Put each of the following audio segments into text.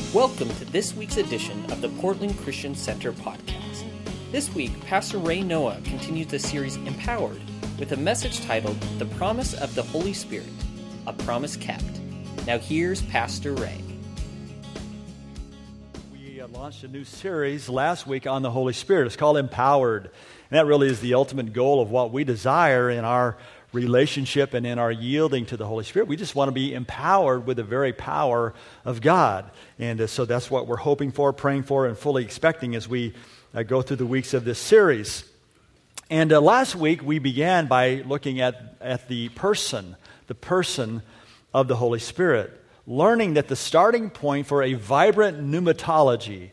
Welcome to this week's edition of the Portland Christian Center podcast. This week, Pastor Ray Noah continues the series Empowered with a message titled The Promise of the Holy Spirit, a Promise Kept. Now here's Pastor Ray. We launched a new series last week on the Holy Spirit. It's called Empowered. And that really is the ultimate goal of what we desire in our relationship and in our yielding to the Holy Spirit. We just want to be empowered with the very power of God. And so that's what we're hoping for, praying for, and fully expecting as we go through the weeks of this series. And last week we began by looking at the person of the Holy Spirit, learning that the starting point for a vibrant pneumatology,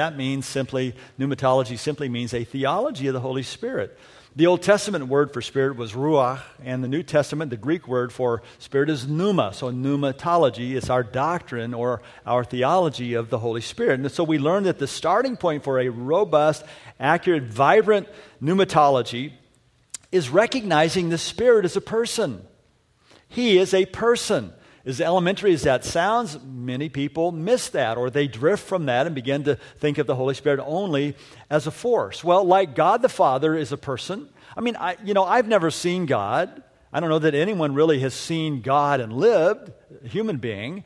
pneumatology simply means a theology of the Holy Spirit. The Old Testament word for spirit was ruach, and the New Testament, the Greek word for spirit is pneuma. So pneumatology is our doctrine or our theology of the Holy Spirit. And so we learned that the starting point for a robust, accurate, vibrant pneumatology is recognizing the Spirit as a person. He is a person. As elementary as that sounds, many people miss that, or they drift from that and begin to think of the Holy Spirit only as a force. Well, like God the Father is a person. I mean, I've never seen God. I don't know that anyone really has seen God and lived, a human being.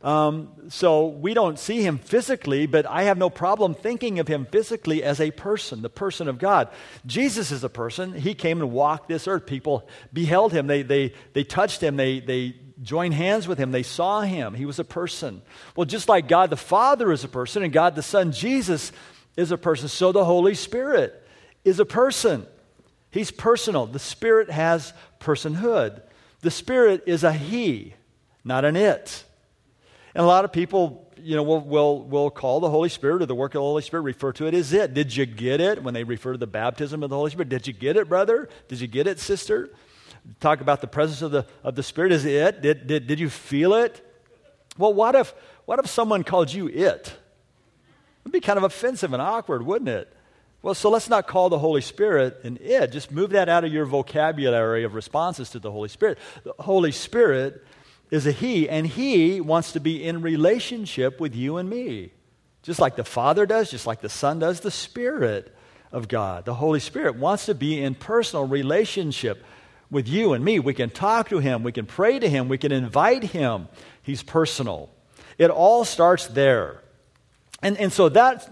So we don't see him physically, but I have no problem thinking of him physically as a person, the person of God. Jesus is a person. He came and walked this earth. People beheld him. They touched him. They joined hands with him. They saw him. He was a person. Well, just like God the Father is a person and God the Son, Jesus, is a person, so the Holy Spirit is a person. He's personal. The Spirit has personhood. The Spirit is a he, not an it. And a lot of people, will call the Holy Spirit or the work of the Holy Spirit, refer to it as it. Did you get it? When they refer to the baptism of the Holy Spirit, did you get it, brother? Did you get it, sister? Talk about the presence of the Spirit as it. Did you feel it? Well, what if someone called you it? It'd be kind of offensive and awkward, wouldn't it? Well, so let's not call the Holy Spirit an it. Just move that out of your vocabulary of responses to the Holy Spirit. The Holy Spirit is a he, and he wants to be in relationship with you and me. Just like the Father does, just like the Son does, the Spirit of God. The Holy Spirit wants to be in personal relationship with you and me. We can talk to him, we can pray to him, we can invite him. He's personal. It all starts there. And so that's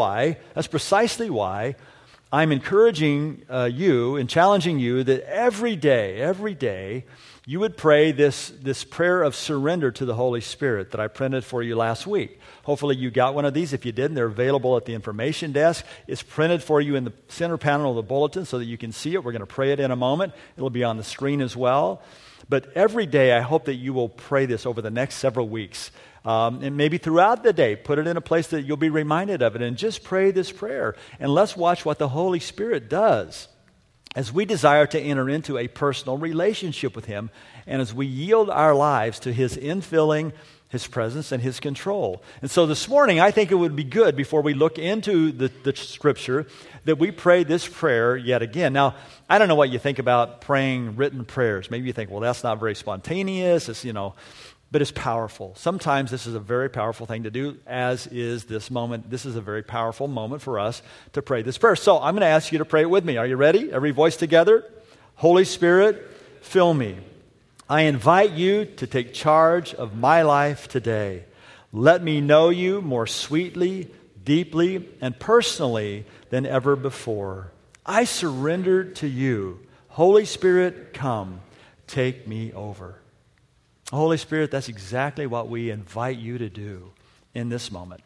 precisely why I'm encouraging you and challenging you that every day, you would pray this prayer of surrender to the Holy Spirit that I printed for you last week. Hopefully you got one of these. If you didn't, they're available at the information desk. It's printed for you in the center panel of the bulletin so that you can see it. We're going to pray it in a moment. It'll be on the screen as well. But every day, I hope that you will pray this over the next several weeks. And maybe throughout the day, put it in a place that you'll be reminded of it. And just pray this prayer. And let's watch what the Holy Spirit does as we desire to enter into a personal relationship with him, and as we yield our lives to his infilling, his presence, and his control. And so this morning, I think it would be good, before we look into the Scripture, that we pray this prayer yet again. Now, I don't know what you think about praying written prayers. Maybe you think, well, that's not very spontaneous, but it's powerful. Sometimes this is a very powerful thing to do, as is this moment. This is a very powerful moment for us to pray this prayer. So I'm going to ask you to pray it with me. Are you ready? Every voice together. Holy Spirit, fill me. I invite you to take charge of my life today. Let me know you more sweetly, deeply, and personally than ever before. I surrender to you. Holy Spirit, come. Take me over. Holy Spirit, that's exactly what we invite you to do in this moment.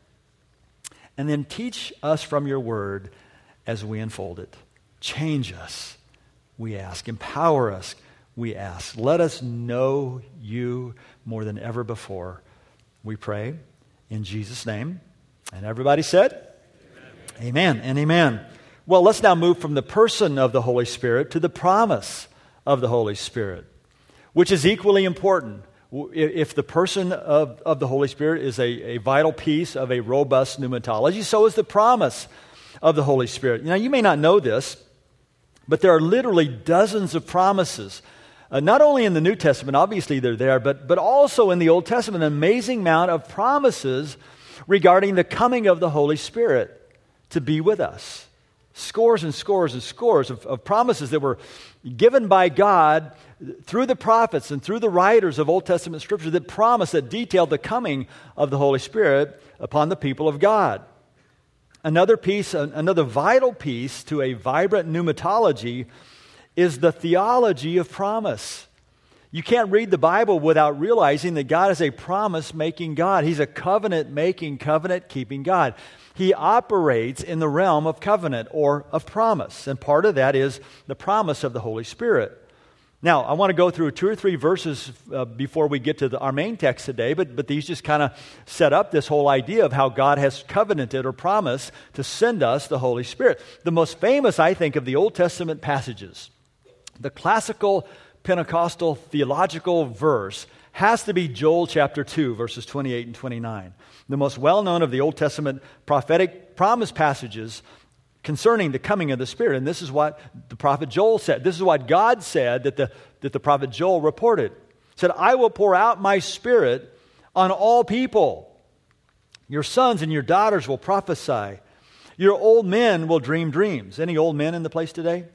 And then teach us from your word as we unfold it. Change us, we ask. Empower us, we ask. Let us know you more than ever before. We pray in Jesus' name. And everybody said, Amen and amen. Well, let's now move from the person of the Holy Spirit to the promise of the Holy Spirit, which is equally important. If the person of the Holy Spirit is a vital piece of a robust pneumatology, so is the promise of the Holy Spirit. Now, you may not know this, but there are literally dozens of promises Not only in the New Testament, obviously they're there, but also in the Old Testament, an amazing amount of promises regarding the coming of the Holy Spirit to be with us. Scores and scores and scores of promises that were given by God through the prophets and through the writers of Old Testament Scripture that promised, that detailed the coming of the Holy Spirit upon the people of God. Another vital piece to a vibrant pneumatology is the theology of promise. You can't read the Bible without realizing that God is a promise-making God. He's a covenant-making, covenant-keeping God. He operates in the realm of covenant or of promise, and part of that is the promise of the Holy Spirit. Now, I want to go through 2 or 3 verses before we get to our main text today, but these just kind of set up this whole idea of how God has covenanted or promised to send us the Holy Spirit. The most famous, I think, of the Old Testament passages, the classical Pentecostal theological verse, has to be Joel chapter 2, verses 28 and 29. The most well-known of the Old Testament prophetic promise passages concerning the coming of the Spirit. And this is what the prophet Joel said. This is what God said that the prophet Joel reported. He said, I will pour out my Spirit on all people. Your sons and your daughters will prophesy. Your old men will dream dreams. Any old men in the place today?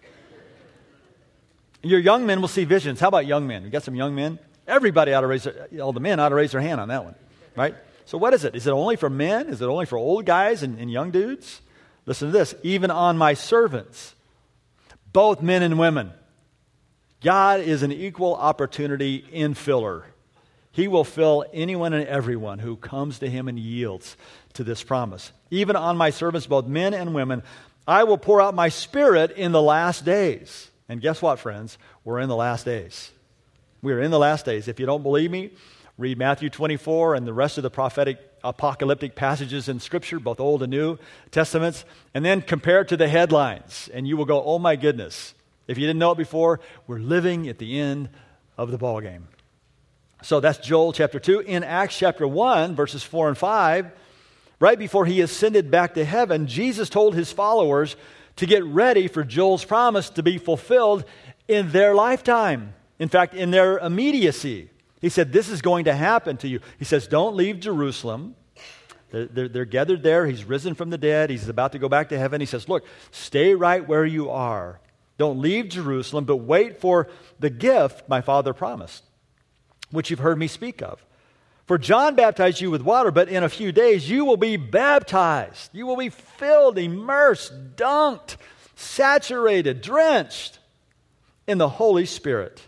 Your young men will see visions. How about young men? We got some young men? Everybody ought to raise all the men ought to raise their hand on that one, right? So what is it? Is it only for men? Is it only for old guys and young dudes? Listen to this. Even on my servants, both men and women, God is an equal opportunity infiller. He will fill anyone and everyone who comes to Him and yields to this promise. Even on my servants, both men and women, I will pour out my Spirit in the last days. And guess what, friends? We're in the last days. We are in the last days. If you don't believe me, read Matthew 24 and the rest of the prophetic apocalyptic passages in Scripture, both Old and New Testaments, and then compare it to the headlines, and you will go, oh my goodness. If you didn't know it before, we're living at the end of the ballgame. So that's Joel chapter 2. In Acts chapter 1, verses 4 and 5, right before He ascended back to heaven, Jesus told His followers to get ready for Joel's promise to be fulfilled in their lifetime. In fact, in their immediacy. He said, this is going to happen to you. He says, don't leave Jerusalem. They're gathered there. He's risen from the dead. He's about to go back to heaven. He says, look, stay right where you are. Don't leave Jerusalem, but wait for the gift my Father promised, which you've heard me speak of. For John baptized you with water, but in a few days you will be baptized. You will be filled, immersed, dunked, saturated, drenched in the Holy Spirit.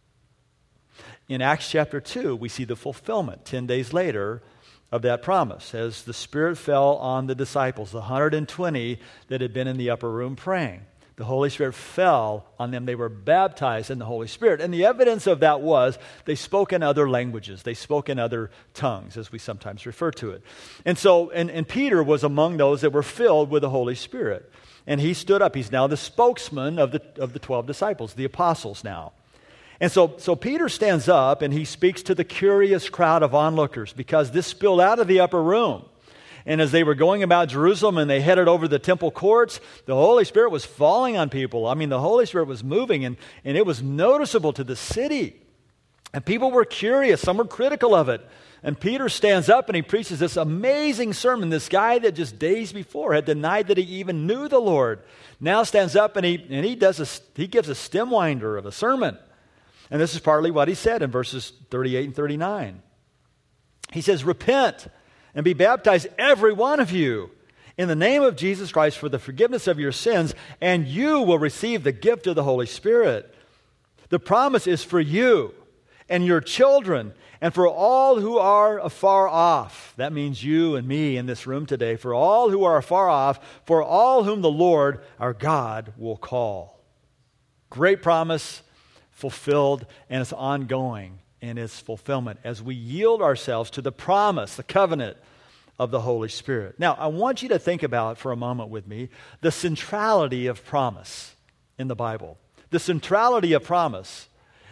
In Acts chapter 2, we see the fulfillment 10 days later of that promise as the Spirit fell on the disciples, the 120 that had been in the upper room praying. The Holy Spirit fell on them. They were baptized in the Holy Spirit. And the evidence of that was they spoke in other languages. They spoke in other tongues, as we sometimes refer to it. And so, and Peter was among those that were filled with the Holy Spirit. And he stood up. He's now the spokesman of the 12 disciples, the apostles now. And so Peter stands up and he speaks to the curious crowd of onlookers because this spilled out of the upper room. And as they were going about Jerusalem and they headed over the temple courts, the Holy Spirit was falling on people. I mean, the Holy Spirit was moving and it was noticeable to the city. And people were curious. Some were critical of it. And Peter stands up and he preaches this amazing sermon. This guy that just days before had denied that he even knew the Lord now stands up and he gives a stem winder of a sermon. And this is partly what he said in verses 38 and 39. He says, repent and be baptized, every one of you, in the name of Jesus Christ for the forgiveness of your sins, and you will receive the gift of the Holy Spirit. The promise is for you and your children and for all who are afar off. That means you and me in this room today. For all who are afar off, for all whom the Lord our God will call. Great promise, fulfilled, and it's ongoing in its fulfillment as we yield ourselves to the promise, the covenant of the Holy Spirit. Now, I want you to think about for a moment with me the centrality of promise in the Bible. The centrality of promise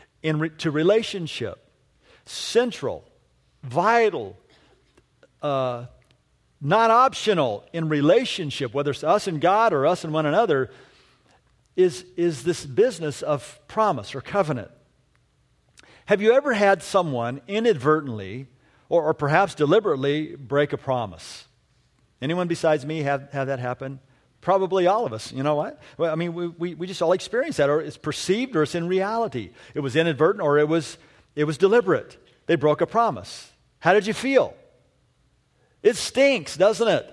to relationship, central, vital, not optional in relationship, whether it's us and God or us and one another, is this business of promise or covenant. Have you ever had someone inadvertently or perhaps deliberately break a promise. Anyone besides me have that happen? Probably all of us. You know what? Well, I mean, we just all experience that, or it's perceived or it's in reality. It was inadvertent or it was deliberate. They broke a promise. How did you feel? It stinks, doesn't it?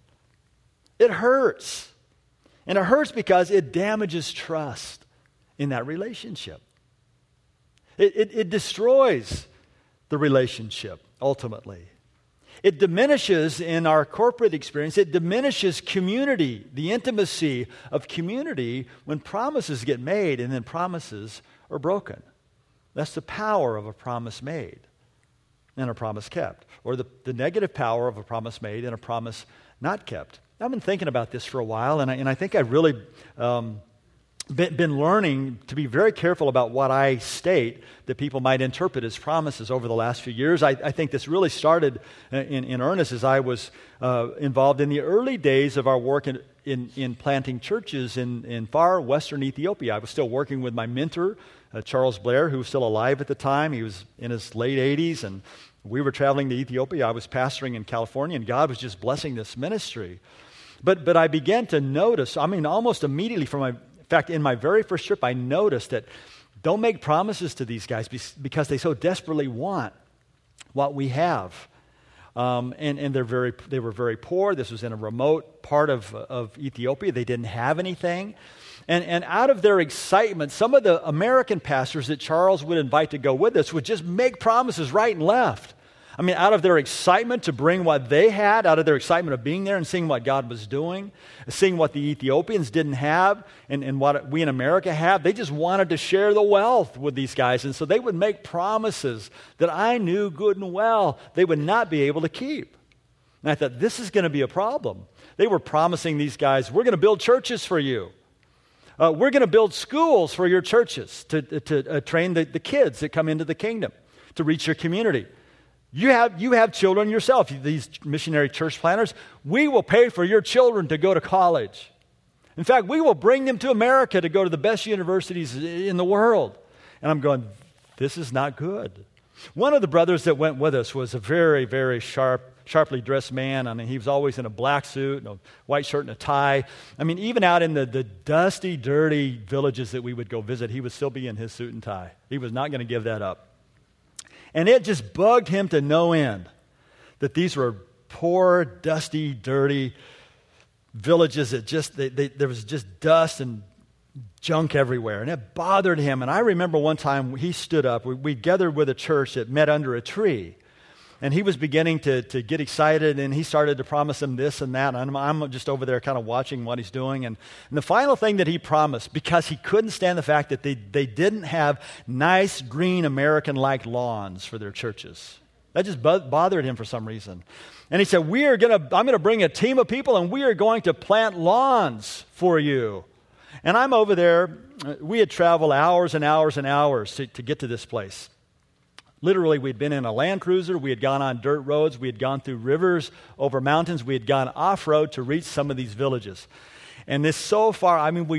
It hurts. And it hurts because it damages trust in that relationship. It destroys the relationship, ultimately. It diminishes in our corporate experience, it diminishes community, the intimacy of community when promises get made and then promises are broken. That's the power of a promise made and a promise kept, or the negative power of a promise made and a promise not kept. I've been thinking about this for a while, and I think I've really been learning to be very careful about what I state that people might interpret as promises over the last few years. I think this really started in earnest as I was involved in the early days of our work in planting churches in far western Ethiopia. I was still working with my mentor, Charles Blair, who was still alive at the time. He was in his late 80s, and we were traveling to Ethiopia. I was pastoring in California, and God was just blessing this ministry. But I began to notice, almost immediately in fact, in my very first trip, I noticed that don't make promises to these guys because they so desperately want what we have. And they were very poor. This was in a remote part of Ethiopia. They didn't have anything. And out of their excitement, some of the American pastors that Charles would invite to go with us would just make promises right and left. Out of their excitement to bring what they had, out of their excitement of being there and seeing what God was doing, seeing what the Ethiopians didn't have and what we in America have, they just wanted to share the wealth with these guys. And so they would make promises that I knew good and well they would not be able to keep. And I thought, this is going to be a problem. They were promising these guys, we're going to build churches for you. We're going to build schools for your churches to train the kids that come into the kingdom, to reach your community. You have children yourself, these missionary church planners. We will pay for your children to go to college. In fact, we will bring them to America to go to the best universities in the world. And I'm going, this is not good. One of the brothers that went with us was a very, very sharply dressed man. He was always in a black suit, and a white shirt and a tie. Even out in the dusty, dirty villages that we would go visit, he would still be in his suit and tie. He was not going to give that up. And it just bugged him to no end that these were poor, dusty, dirty villages that there was just dust and junk everywhere. And it bothered him. And I remember one time he stood up. We gathered with a church that met under a tree. And he was beginning to get excited, and he started to promise them this and that. And I'm just over there kind of watching what he's doing. And the final thing that he promised, because he couldn't stand the fact that they didn't have nice, green, American-like lawns for their churches. That just bothered him for some reason. And he said, I'm going to bring a team of people, and we are going to plant lawns for you. And I'm over there. We had traveled hours and hours and hours to get to this place. Literally, we'd been in a Land Cruiser. We had gone on dirt roads. We had gone through rivers, over mountains. We had gone off-road to reach some of these villages. And this so far,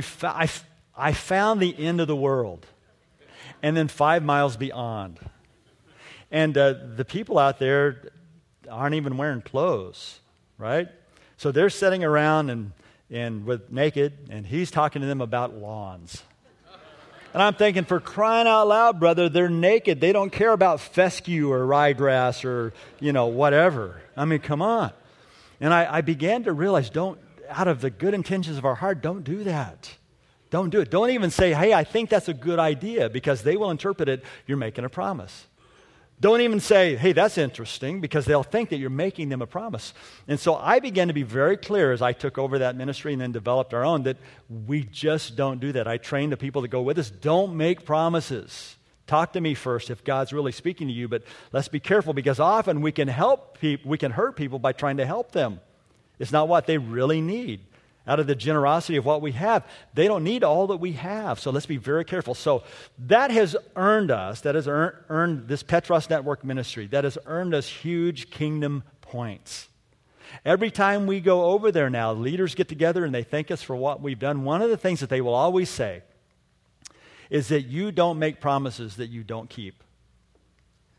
I found the end of the world. And then 5 miles beyond. And the people out there aren't even wearing clothes, right? So they're sitting around and with naked, and he's talking to them about lawns. And I'm thinking, for crying out loud, brother, they're naked. They don't care about fescue or ryegrass or, whatever. Come on. And I began to realize, out of the good intentions of our heart, don't do that. Don't do it. Don't even say, hey, I think that's a good idea, because they will interpret it, you're making a promise. Don't even say, hey, that's interesting, because they'll think that you're making them a promise. And so I began to be very clear as I took over that ministry and then developed our own that we just don't do that. I trained the people that go with us, don't make promises. Talk to me first if God's really speaking to you, but let's be careful, because often we can hurt people by trying to help them. It's not what they really need. Out of the generosity of what we have, they don't need all that we have. So let's be very careful. So that has earned this Petros Network ministry, that has earned us huge kingdom points. Every time we go over there now, leaders get together and they thank us for what we've done. One of the things that they will always say is that you don't make promises that you don't keep.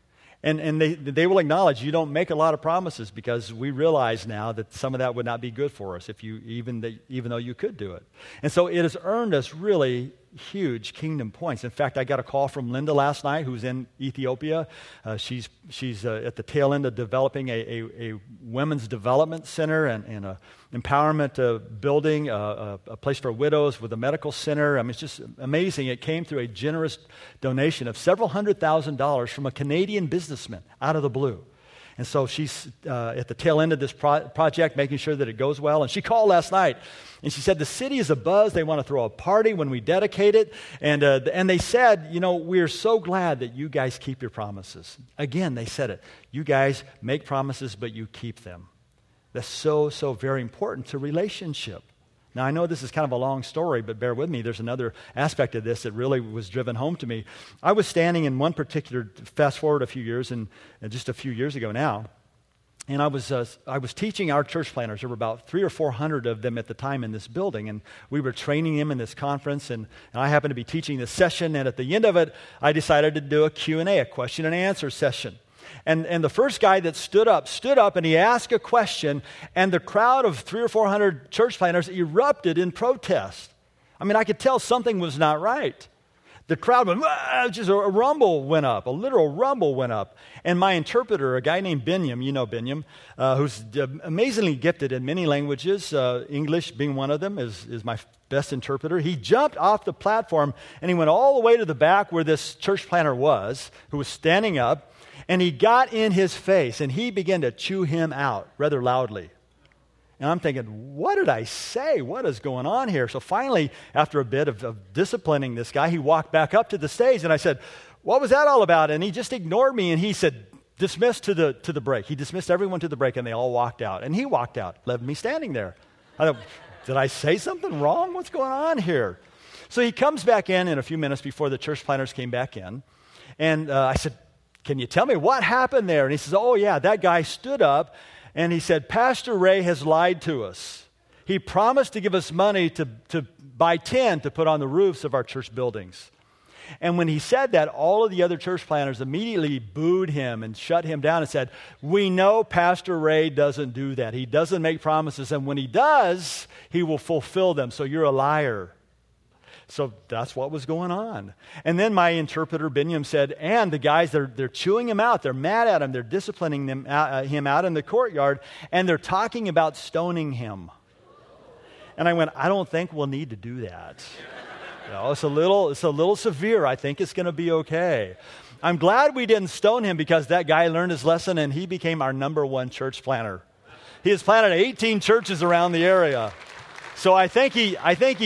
And they will acknowledge you don't make a lot of promises because we realize now that some of that would not be good for us if you even though you could do it. And so it has earned us really huge kingdom points. In fact, I got a call from Linda last night, who's in Ethiopia. She's at the tail end of developing a women's development center and a empowerment building, a place for widows with a medical center. I mean, it's just amazing. It came through a generous donation of several $100,000 from a Canadian businessman out of the blue. And so she's at the tail end of this project, making sure that it goes well. And she called last night, and she said, the city is abuzz. They want to throw a party when we dedicate it. And they said, we're so glad that you guys keep your promises. Again, they said it. You guys make promises, but you keep them. That's so, so very important to relationship. Now, I know this is kind of a long story, but bear with me. There's another aspect of this that really was driven home to me. I was standing in one particular, fast forward a few years, and just a few years ago now, and I was teaching our church planners. There were about 300 or 400 of them at the time in this building, and we were training them in this conference, and I happened to be teaching this session, and at the end of it, I decided to do a Q&A, a question and answer session. And the first guy that stood up and he asked a question, and the crowd of 300 or 400 church planners erupted in protest. I mean, I could tell something was not right. The crowd went, just a rumble went up, a literal rumble went up. And my interpreter, a guy named Binyam, Binyam, who's amazingly gifted in many languages, English being one of them, is my best interpreter. He jumped off the platform and he went all the way to the back where this church planner was, who was standing up. And he got in his face, and he began to chew him out rather loudly. And I'm thinking, what did I say? What is going on here? So finally, after a bit of disciplining this guy, he walked back up to the stage, and I said, what was that all about? And he just ignored me, and he said, dismissed to the break. He dismissed everyone to the break, and they all walked out. And he walked out, left me standing there. I thought, did I say something wrong? What's going on here? So he comes back in a few minutes before the church planners came back in, and I said, can you tell me what happened there? And he says, oh, yeah, that guy stood up and he said, Pastor Ray has lied to us. He promised to give us money to buy tin to put on the roofs of our church buildings. And when he said that, all of the other church planners immediately booed him and shut him down and said, we know Pastor Ray doesn't do that. He doesn't make promises, and when he does, he will fulfill them. So you're a liar. So that's what was going on. And then my interpreter, Binyam, said, and the guys, they're chewing him out. They're mad at him. They're disciplining him out in the courtyard, and they're talking about stoning him. And I went, I don't think we'll need to do that. It's a little severe. I think it's going to be okay. I'm glad we didn't stone him because that guy learned his lesson, and he became our number one church planner. He has planted 18 churches around the area. So I think he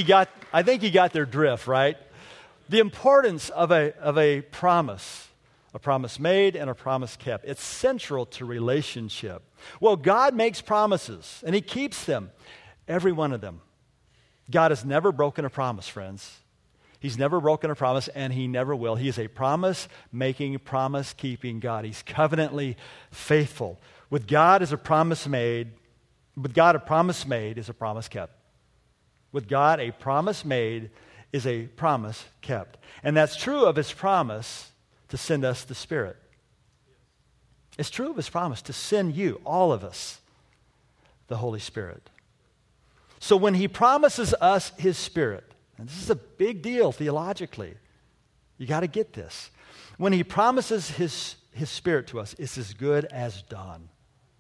got their drift, right? The importance of a promise made and a promise kept. It's central to relationship. Well, God makes promises, and He keeps them, every one of them. God has never broken a promise, friends. He's never broken a promise, and He never will. He is a promise-making, promise-keeping God. He's covenantly faithful. With God, a promise made is a promise kept. With God, a promise made is a promise kept. And that's true of His promise to send us the Spirit. It's true of His promise to send you, all of us, the Holy Spirit. So when He promises us His Spirit, and this is a big deal theologically, you got to get this. When He promises His Spirit to us, it's as good as done.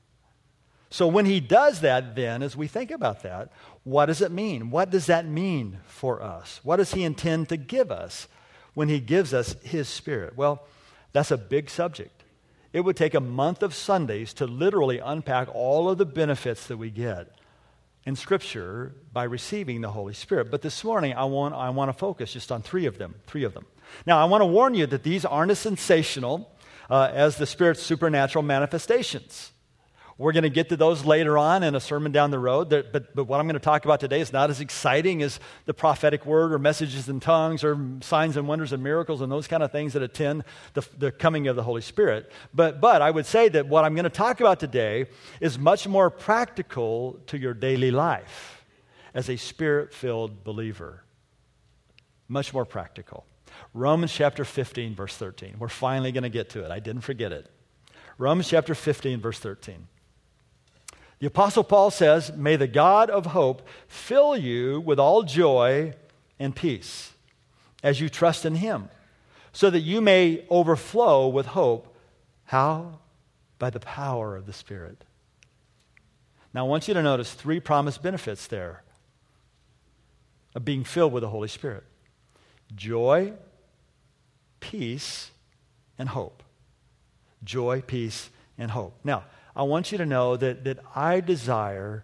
So when He does that, then, as we think about that, what does it mean? What does that mean for us? What does He intend to give us when He gives us His Spirit? Well, that's a big subject. It would take a month of Sundays to literally unpack all of the benefits that we get in Scripture by receiving the Holy Spirit. But this morning, I want to focus just on three of them. Now, I want to warn you that these aren't as sensational as the Spirit's supernatural manifestations. We're going to get to those later on in a sermon down the road, but what I'm going to talk about today is not as exciting as the prophetic word or messages in tongues or signs and wonders and miracles and those kind of things that attend the coming of the Holy Spirit. But I would say that what I'm going to talk about today is much more practical to your daily life as a Spirit-filled believer. Much more practical. Romans chapter 15, verse 13. We're finally going to get to it. I didn't forget it. Romans chapter 15, verse 13. The Apostle Paul says, "May the God of hope fill you with all joy and peace as you trust in him, so that you may overflow with hope." How? By the power of the Spirit. Now, I want you to notice 3 promised benefits there of being filled with the Holy Spirit: joy, peace, and hope. Joy, peace, and hope. Now, I want you to know that I desire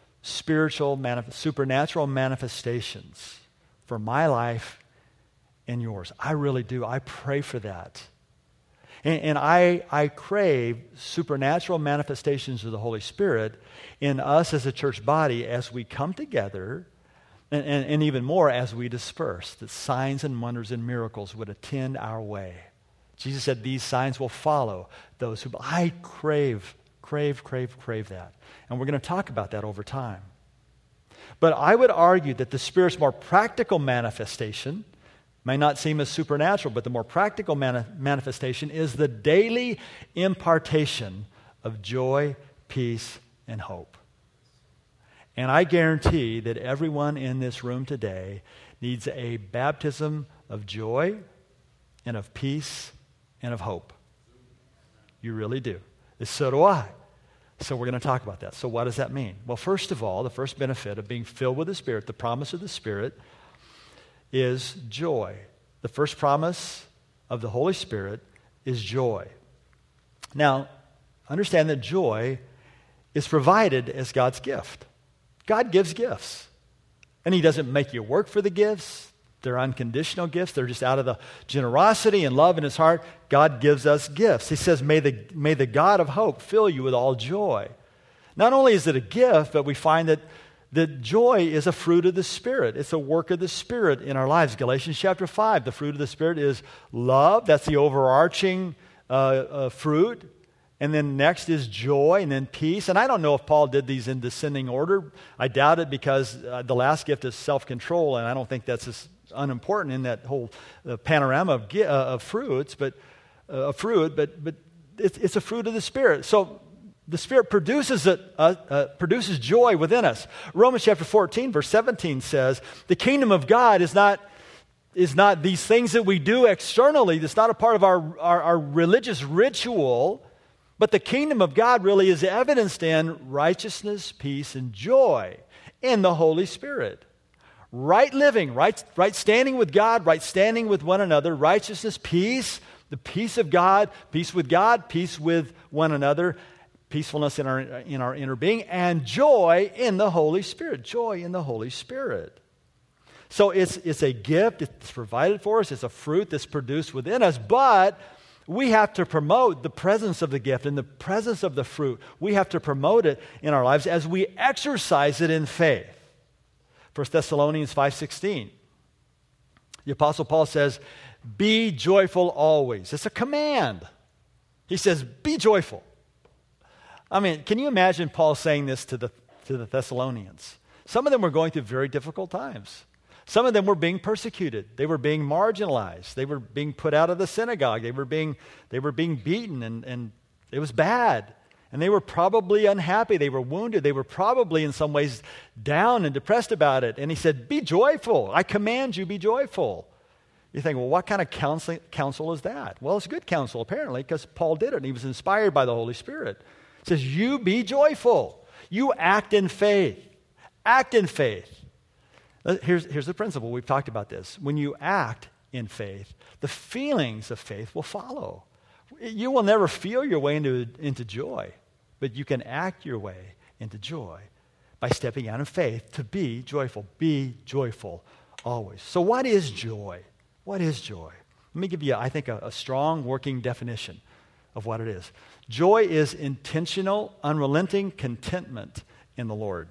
supernatural manifestations for my life and yours. I really do. I pray for that. And I crave supernatural manifestations of the Holy Spirit in us as a church body as we come together, and even more as we disperse, that signs and wonders and miracles would attend our way. Jesus said these signs will follow those who... I crave that. And we're going to talk about that over time. But I would argue that the Spirit's more practical manifestation may not seem as supernatural, but the more practical manifestation is the daily impartation of joy, peace, and hope. And I guarantee that everyone in this room today needs a baptism of joy and of peace and of hope. You really do. So do I. So we're going to talk about that. So what does that mean? Well, first of all, the first benefit of being filled with the Spirit, the promise of the Spirit, is joy. The first promise of the Holy Spirit is joy. Now, understand that joy is provided as God's gift. God gives gifts. And He doesn't make you work for the gifts. They're unconditional gifts. They're just out of the generosity and love in His heart. God gives us gifts. He says, may the God of hope fill you with all joy. Not only is it a gift, but we find that joy is a fruit of the Spirit. It's a work of the Spirit in our lives. Galatians chapter 5, the fruit of the Spirit is love. That's the overarching fruit. And then next is joy, and then peace. And I don't know if Paul did these in descending order. I doubt it, because the last gift is self-control, and I don't think that's as unimportant in that whole panorama of fruits, but it's a fruit of the Spirit. So the Spirit produces joy within us. Romans chapter 14, verse 17 says, the kingdom of God is not these things that we do externally. It's not a part of our religious ritual. But the kingdom of God really is evidenced in righteousness, peace, and joy in the Holy Spirit. Right living, right standing with God, right standing with one another, righteousness, peace, the peace of God, peace with one another, peacefulness in our inner being, and joy in the Holy Spirit. Joy in the Holy Spirit. So it's a gift, it's provided for us, it's a fruit that's produced within us, but we have to promote the presence of the gift and the presence of the fruit. We have to promote it in our lives as we exercise it in faith. 1 Thessalonians 5:16. The Apostle Paul says, be joyful always. It's a command. He says, be joyful. I mean, can you imagine Paul saying this to the Thessalonians? Some of them were going through very difficult times. Some of them were being persecuted. They were being marginalized. They were being put out of the synagogue. They were being beaten, and it was bad. And they were probably unhappy. They were wounded. They were probably in some ways down and depressed about it. And he said, be joyful. I command you, be joyful. You think, well, what kind of counsel is that? Well, it's good counsel, apparently, because Paul did it, and he was inspired by the Holy Spirit. It says, you be joyful. You act in faith. Act in faith. Here's the principle. We've talked about this. When you act in faith, the feelings of faith will follow. You will never feel your way into joy, but you can act your way into joy by stepping out in faith to be joyful. Be joyful always. So what is joy? What is joy? Let me give you, I think, a strong working definition of what it is. Joy is intentional, unrelenting contentment in the Lord.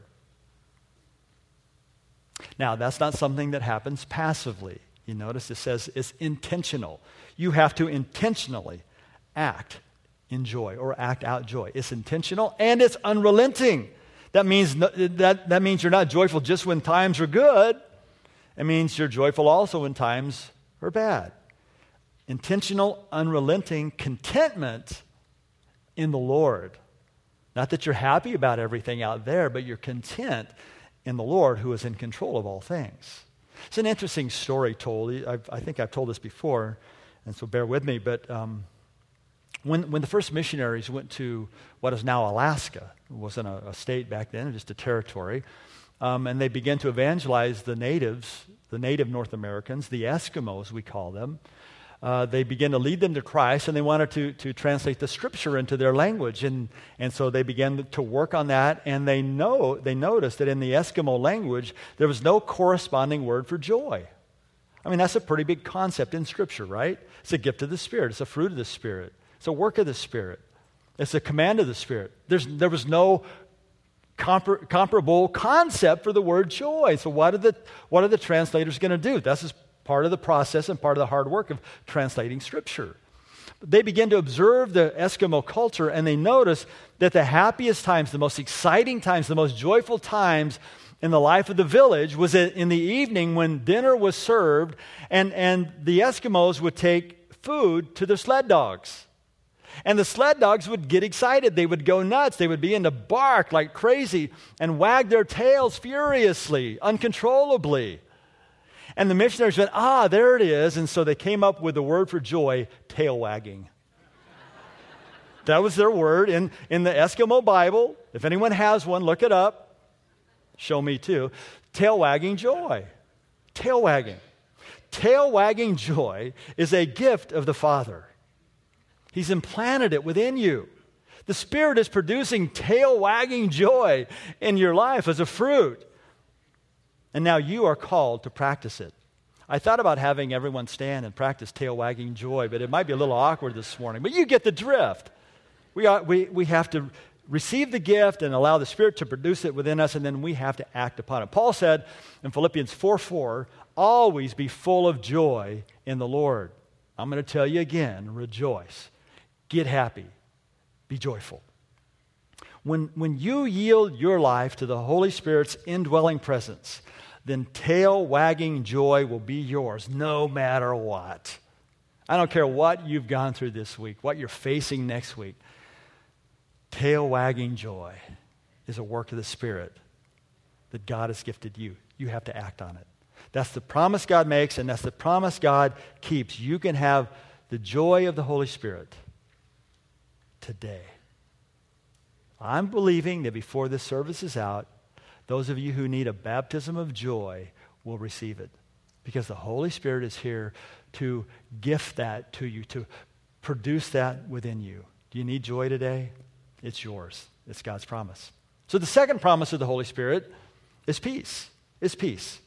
Now, that's not something that happens passively. You notice it says it's intentional. You have to intentionally act in joy or act out joy. It's intentional and it's unrelenting. That means you're not joyful just when times are good. It means you're joyful also when times are bad. Intentional, unrelenting contentment in the Lord. Not that you're happy about everything out there, but you're content in the Lord who is in control of all things. It's an interesting story told. I think I've told this before, and so bear with me, but when the first missionaries went to what is now Alaska, it wasn't a state back then, just a territory, and they began to evangelize the natives, the native North Americans, the Eskimos we call them. They began to lead them to Christ, and they wanted to translate the Scripture into their language. And so they began to work on that, and they noticed that in the Eskimo language, there was no corresponding word for joy. I mean, that's a pretty big concept in Scripture, right? It's a gift of the Spirit. It's a fruit of the Spirit. It's a work of the Spirit. It's a command of the Spirit. There was no comparable concept for the word joy. So what are the translators going to do? This is part of the process and part of the hard work of translating Scripture. They begin to observe the Eskimo culture, and they notice that the happiest times, the most exciting times, the most joyful times in the life of the village was in the evening when dinner was served, and the Eskimos would take food to their sled dogs. And the sled dogs would get excited. They would go nuts. They would begin to bark like crazy and wag their tails furiously, uncontrollably. And the missionaries went, there it is. And so they came up with the word for joy, tail wagging. That was their word in the Eskimo Bible. If anyone has one, look it up. Show me too. Tail wagging joy. Tail wagging. Tail wagging joy is a gift of the Father. He's implanted it within you. The Spirit is producing tail wagging joy in your life as a fruit. And now you are called to practice it. I thought about having everyone stand and practice tail wagging joy, but it might be a little awkward this morning. But you get the drift. We have to receive the gift and allow the Spirit to produce it within us, and then we have to act upon it. Paul said in Philippians 4:4, always be full of joy in the Lord. I'm going to tell you again, rejoice. Get happy. Be joyful. When you yield your life to the Holy Spirit's indwelling presence, then tail-wagging joy will be yours no matter what. I don't care what you've gone through this week, what you're facing next week. Tail-wagging joy is a work of the Spirit that God has gifted you. You have to act on it. That's the promise God makes, and that's the promise God keeps. You can have the joy of the Holy Spirit today. I'm believing that before this service is out, those of you who need a baptism of joy will receive it, because the Holy Spirit is here to gift that to you, to produce that within you. Do you need joy today? It's yours. It's God's promise. So the second promise of the Holy Spirit is peace. Is peace.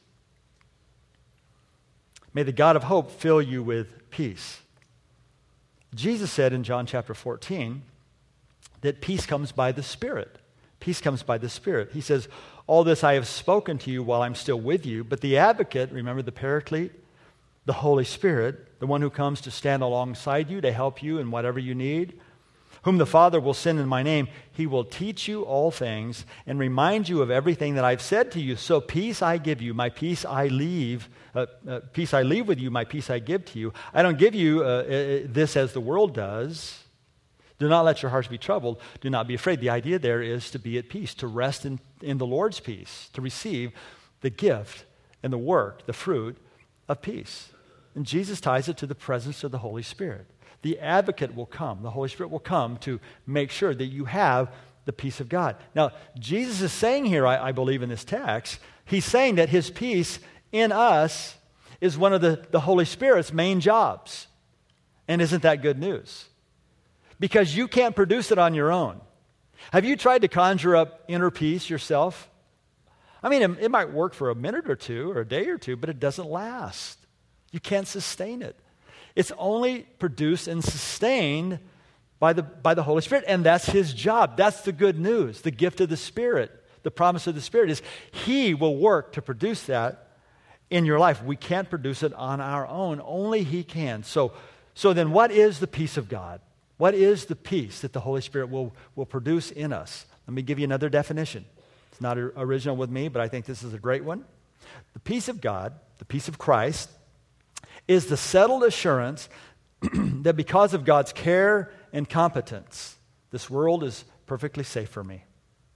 May the God of hope fill you with peace. Jesus said in John chapter 14 that peace comes by the Spirit. Peace comes by the Spirit. He says, all this I have spoken to you while I'm still with you, but the advocate, remember the Paraclete, the Holy Spirit, the one who comes to stand alongside you to help you in whatever you need, whom the Father will send in my name, he will teach you all things and remind you of everything that I've said to you. So peace I give you, my peace I leave. Peace I leave with you, my peace I give to you. I don't give you this as the world does. Do not let your hearts be troubled. Do not be afraid. The idea there is to be at peace, to rest in the Lord's peace, to receive the gift and the work, the fruit of peace. And Jesus ties it to the presence of the Holy Spirit. The advocate will come. The Holy Spirit will come to make sure that you have the peace of God. Now, Jesus is saying here, I believe in this text, he's saying that his peace in us is one of the Holy Spirit's main jobs. And isn't that good news? Because you can't produce it on your own. Have you tried to conjure up inner peace yourself? I mean, it might work for a minute or two or a day or two, but it doesn't last. You can't sustain it. It's only produced and sustained by the Holy Spirit, and that's his job. That's the good news, the gift of the Spirit. The promise of the Spirit is he will work to produce that in your life. We can't produce it on our own. Only he can. So then what is the peace of God? What is the peace that the Holy Spirit will produce in us? Let me give you another definition. It's not original with me, but I think this is a great one. The peace of God, the peace of Christ, is the settled assurance that because of God's care and competence, This world is perfectly safe for me,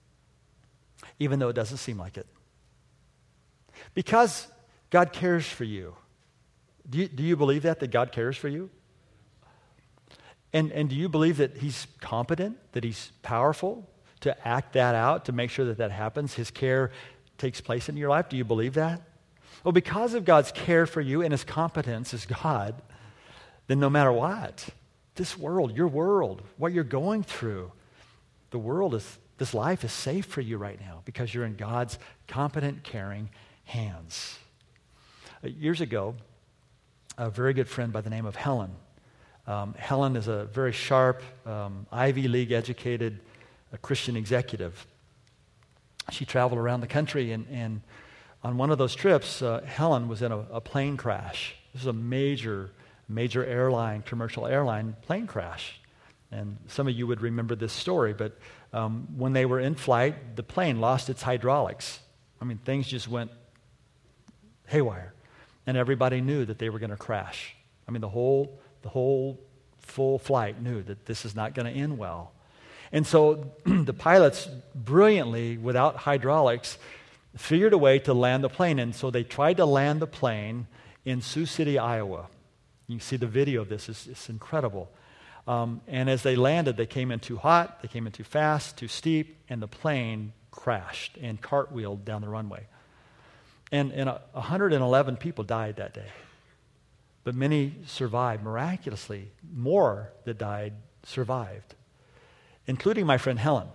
even though it doesn't seem like it. Because God cares for you. Do you believe that God cares for you? And do you believe that He's competent, that He's powerful to act that out, to make sure that that happens? His care takes place in your life. Do you believe that? Well, because of God's care for you and His competence as God, then no matter what, this world, your world, what you're going through, this life is safe for you right now because you're in God's competent, caring hands. Years ago, a very good friend by the name of Helen. Helen is a very sharp, Ivy League educated Christian executive. She traveled around the country, and on one of those trips, Helen was in a plane crash. This was a major airline, commercial airline plane crash. And some of you would remember this story, but when they were in flight, the plane lost its hydraulics. I mean, things just went haywire. And everybody knew that they were going to crash. I mean, the whole full flight knew that this is not going to end well. And so the pilots brilliantly, without hydraulics, figured a way to land the plane. And so they tried to land the plane in Sioux City, Iowa. You can see the video of this. It's incredible. And as they landed, they came in too hot, they came in too fast, too steep, and the plane crashed and cartwheeled down the runway. And 111 people died that day. But many survived miraculously. More that died survived, including my friend Helen.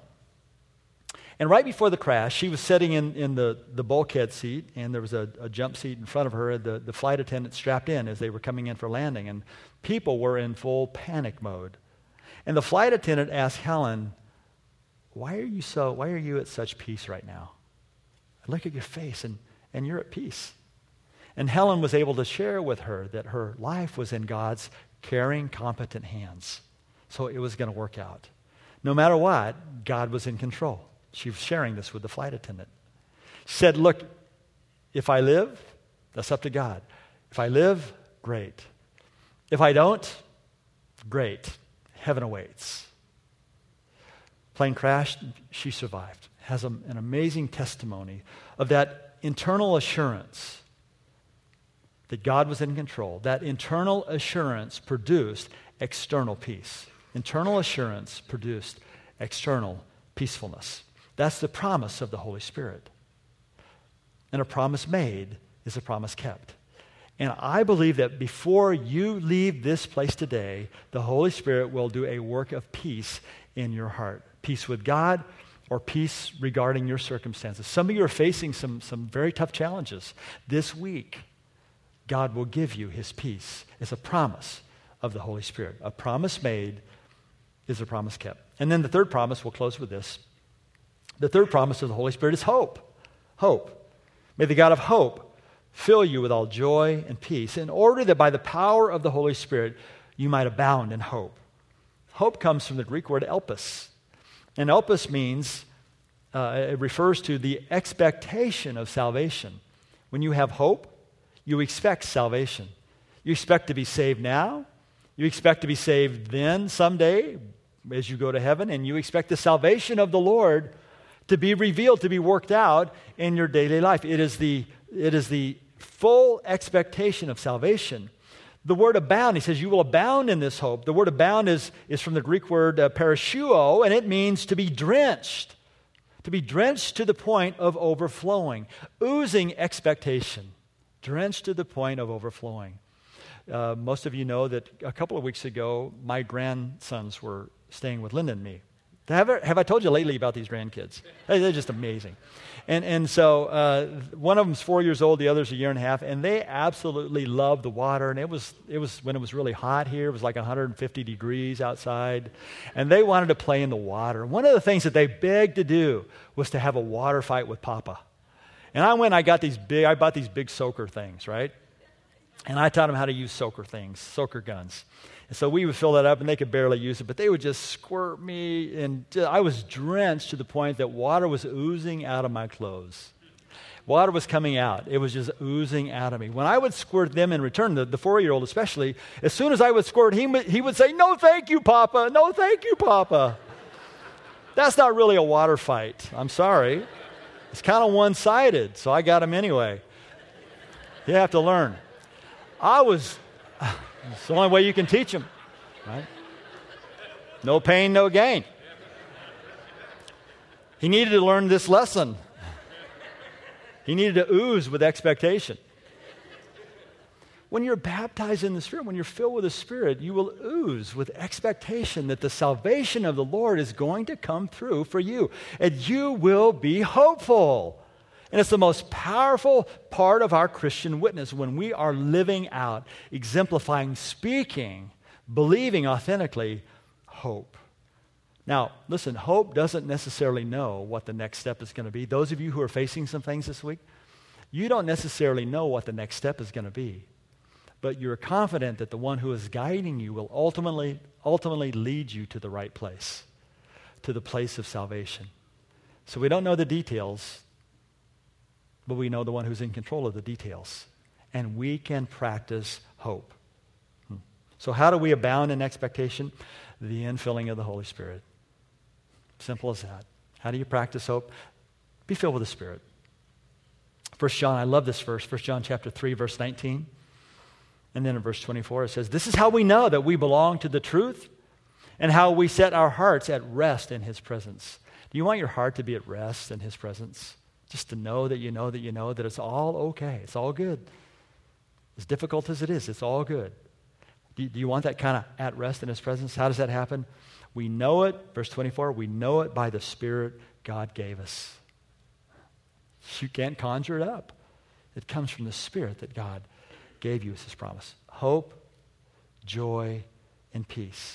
And right before the crash, she was sitting in the bulkhead seat, and there was a jump seat in front of her. The flight attendant strapped in as they were coming in for landing, and people were in full panic mode. And the flight attendant asked Helen, why are you at such peace right now? I look at your face, and you're at peace. And Helen was able to share with her that her life was in God's caring, competent hands. So it was going to work out. No matter what, God was in control. She was sharing this with the flight attendant. She said, look, if I live, that's up to God. If I live, great. If I don't, great. Heaven awaits. Plane crashed, she survived. Has an amazing testimony of that internal assurance that God was in control. That internal assurance produced external peace. Internal assurance produced external peacefulness. That's the promise of the Holy Spirit. And a promise made is a promise kept. And I believe that before you leave this place today, the Holy Spirit will do a work of peace in your heart. Peace with God or peace regarding your circumstances. Some of you are facing some very tough challenges. This week, God will give you His peace. It's a promise of the Holy Spirit. A promise made is a promise kept. And then the third promise, we'll close with this. The third promise of the Holy Spirit is hope. Hope. May the God of hope fill you with all joy and peace in order that by the power of the Holy Spirit you might abound in hope. Hope comes from the Greek word elpis. And elpis means, it refers to the expectation of salvation. When you have hope, you expect salvation. You expect to be saved now. You expect to be saved then, someday, as you go to heaven. And you expect the salvation of the Lord to be revealed, to be worked out in your daily life. It is the full expectation of salvation. The word abound, he says, you will abound in this hope. The word abound is from the Greek word parashuo, and it means to be drenched. To be drenched to the point of overflowing. Oozing expectation. Drenched to the point of overflowing. Most of you know that a couple of weeks ago, my grandsons were staying with Linda and me. Have I told you lately about these grandkids? They're just amazing. And so one of them's 4 years old, the other's a year and a half, and they absolutely love the water. And it was when it was really hot here. It was like 150 degrees outside. And they wanted to play in the water. One of the things that they begged to do was to have a water fight with Papa. And I went and I bought these big soaker things, right? And I taught them how to use soaker guns. And so we would fill that up, and they could barely use it, but they would just squirt me, and I was drenched to the point that water was oozing out of my clothes. Water was coming out. It was just oozing out of me. When I would squirt them in return, the 4-year-old especially, as soon as I would squirt, he would say, "No, thank you, Papa. No, thank you, Papa." That's not really a water fight. I'm sorry. It's kind of one-sided, so I got him anyway. You have to learn. It's the only way you can teach them, right? No pain, no gain. He needed to learn this lesson. He needed to ooze with expectation. When you're baptized in the Spirit, when you're filled with the Spirit, you will ooze with expectation that the salvation of the Lord is going to come through for you, and you will be hopeful. And it's the most powerful part of our Christian witness when we are living out, exemplifying, speaking, believing authentically hope. Now, listen, hope doesn't necessarily know what the next step is going to be. Those of you who are facing some things this week, you don't necessarily know what the next step is going to be. But you're confident that the one who is guiding you will ultimately lead you to the right place, to the place of salvation. So we don't know the details, but we know the one who's in control of the details. And we can practice hope. So how do we abound in expectation? The infilling of the Holy Spirit. Simple as that. How do you practice hope? Be filled with the Spirit. 1 John, I love this verse, 1 John chapter 3, verse 19. And then in verse 24 it says, "This is how we know that we belong to the truth and how we set our hearts at rest in His presence." Do you want your heart to be at rest in His presence? Just to know that you know that you know that it's all okay. It's all good. As difficult as it is, it's all good. Do you want that kind of at rest in His presence? How does that happen? We know it, verse 24, we know it by the Spirit God gave us. You can't conjure it up. It comes from the Spirit that God gave you as His promise. Hope, joy, and peace.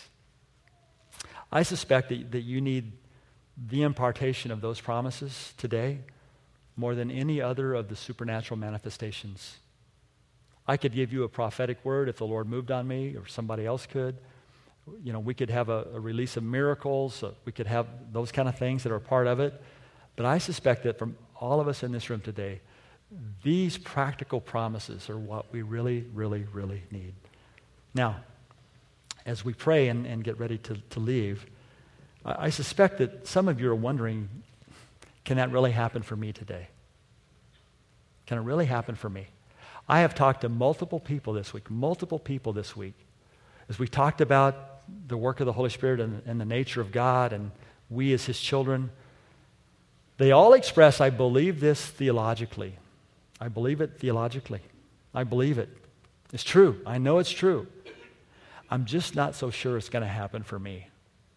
I suspect that you need the impartation of those promises today more than any other of the supernatural manifestations. I could give you a prophetic word if the Lord moved on me, or somebody else could. We could have a release of miracles. We could have those kind of things that are part of it. But I suspect that from all of us in this room today, these practical promises are what we really, really, really need. Now, as we pray and get ready to leave, I suspect that some of you are wondering, can that really happen for me today? Can it really happen for me? I have talked to multiple people this week, as we talked about the work of the Holy Spirit and the nature of God and we as His children. They all express, I believe this theologically. I believe it theologically. I believe it. It's true. I know it's true. I'm just not so sure it's going to happen for me.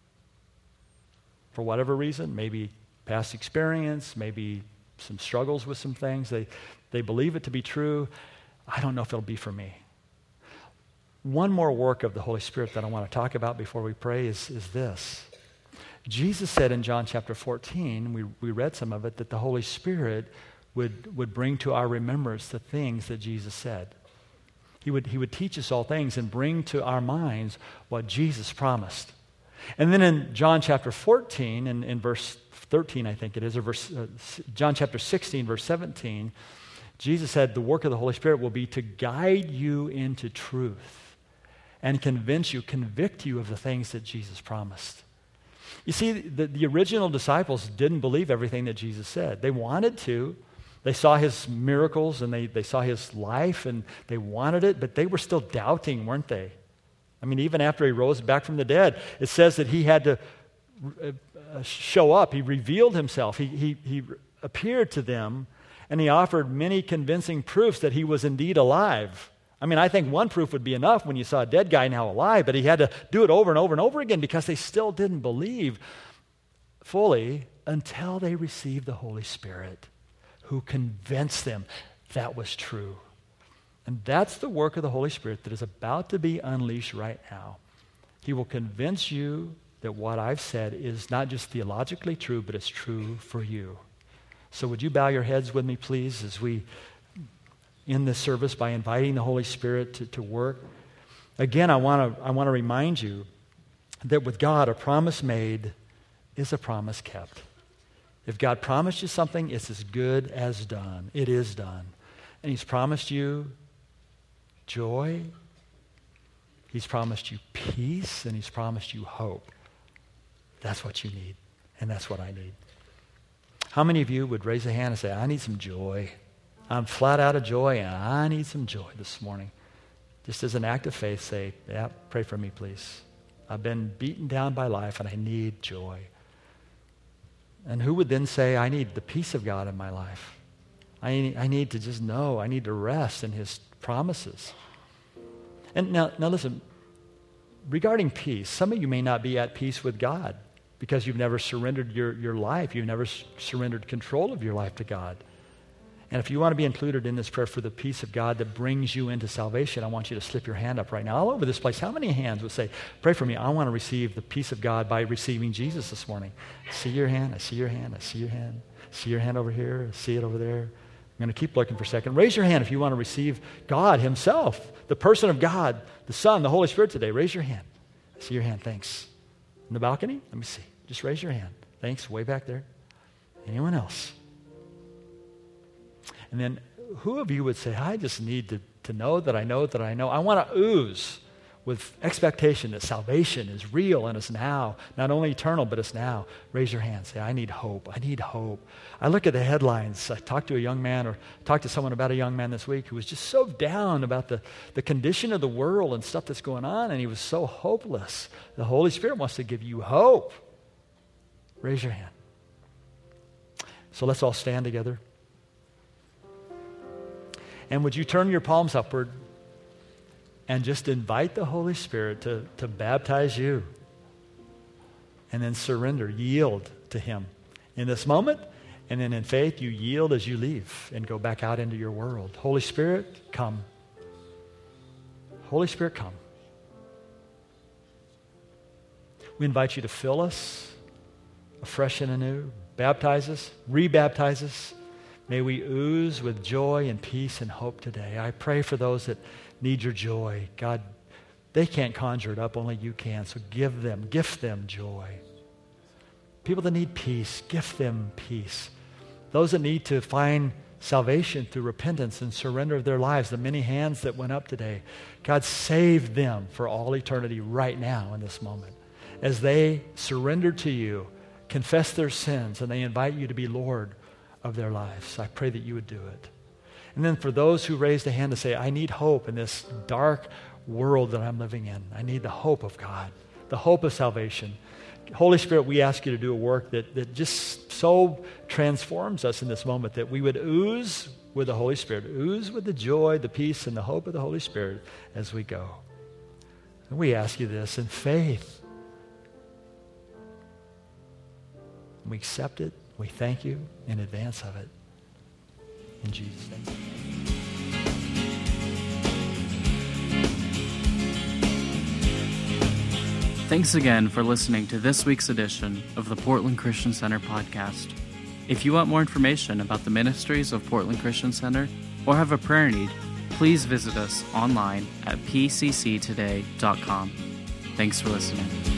For whatever reason, maybe past experience, maybe some struggles with some things. They believe it to be true. I don't know if it'll be for me. One more work of the Holy Spirit that I want to talk about before we pray is this. Jesus said in John chapter 14, we read some of it, that the Holy Spirit would bring to our remembrance the things that Jesus said. He would teach us all things and bring to our minds what Jesus promised. And then in John chapter 14, in verse 13, I think it is, or John chapter 16, verse 17, Jesus said the work of the Holy Spirit will be to guide you into truth and convict you of the things that Jesus promised. You see, the original disciples didn't believe everything that Jesus said. They wanted to. They saw His miracles and they saw His life and they wanted it, but they were still doubting, weren't they? I mean, even after He rose back from the dead, it says that He had to show up. He revealed Himself. He appeared to them, and He offered many convincing proofs that He was indeed alive. I mean, I think one proof would be enough when you saw a dead guy now alive, but He had to do it over and over and over again because they still didn't believe fully until they received the Holy Spirit, who convinced them that was true. And that's the work of the Holy Spirit that is about to be unleashed right now. He will convince you that what I've said is not just theologically true, but it's true for you. So would you bow your heads with me, please, as we end this service by inviting the Holy Spirit to work. Again, I want to remind you that with God, a promise made is a promise kept. If God promised you something, it's as good as done. It is done. And He's promised you joy. He's promised you peace, and He's promised you hope. That's what you need. And that's what I need. How many of you would raise a hand and say, I need some joy? I'm flat out of joy, and I need some joy this morning. Just as an act of faith, say, yeah, pray for me, please. I've been beaten down by life, and I need joy. And who would then say, I need the peace of God in my life? I need to just know. I need to rest in his promises. And now listen, regarding peace, some of you may not be at peace with God because you've never surrendered your life. You've never surrendered control of your life to God. And if you want to be included in this prayer for the peace of God that brings you into salvation, I want you to slip your hand up right now. All over this place, how many hands would say, pray for me, I want to receive the peace of God by receiving Jesus this morning? I see your hand, I see your hand, I see your hand. I see your hand over here, I see it over there. I'm going to keep looking for a second. Raise your hand if you want to receive God himself, the person of God, the Son, the Holy Spirit today. Raise your hand. I see your hand, thanks. In the balcony? Let me see. Just raise your hand. Thanks, way back there. Anyone else? And then who of you would say, I just need to know that I know that I know. I want to ooze with expectation that salvation is real and is now, not only eternal, but it's now. Raise your hand. Say, I need hope. I need hope. I look at the headlines. I talked to a young man or talked to someone about a young man this week who was just so down about the condition of the world and stuff that's going on, and he was so hopeless. The Holy Spirit wants to give you hope. Raise your hand. So let's all stand together. And would you turn your palms upward and just invite the Holy Spirit to baptize you and then surrender, yield to him in this moment, and then in faith you yield as you leave and go back out into your world. Holy Spirit, come. Holy Spirit, come. We invite you to fill us afresh and anew, baptize us, rebaptize us. May we ooze with joy and peace and hope today. I pray for those that need your joy. God, they can't conjure it up, only you can. So gift them joy. People that need peace, gift them peace. Those that need to find salvation through repentance and surrender of their lives, the many hands that went up today, God, save them for all eternity right now in this moment. As they surrender to you, confess their sins, and they invite you to be Lord of their lives. I pray that you would do it. And then for those who raised a hand to say, I need hope in this dark world that I'm living in. I need the hope of God, the hope of salvation. Holy Spirit, we ask you to do a work that just so transforms us in this moment that we would ooze with the Holy Spirit, ooze with the joy, the peace, and the hope of the Holy Spirit as we go. And we ask you this in faith. We accept it. We thank you in advance of it. In Jesus' name. Thanks again for listening to this week's edition of the Portland Christian Center podcast. If you want more information about the ministries of Portland Christian Center or have a prayer need, please visit us online at pcctoday.com. Thanks for listening.